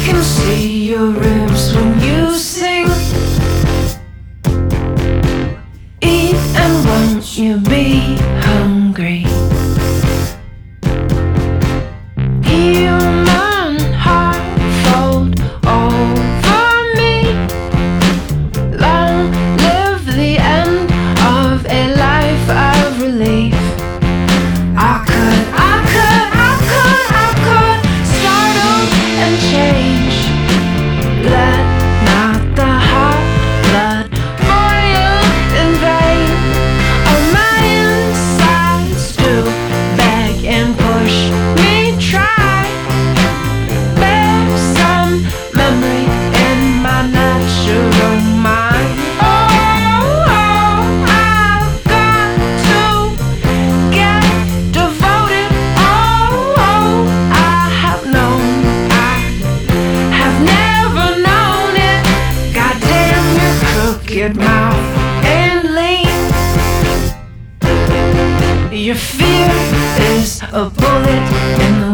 can see your ribs when you sing. Eat and won't you be hungry? Human heart fold over me. Long live the end of a life of relief. I could startle and change. Let not the hot blood boil in vain. On my insides do beg and push me try. Bear some memory in my natural mind. Oh, I've got to get devoted. Oh, I have never known it. Goddamn your crooked mouth and lean. Your fear is a bullet in the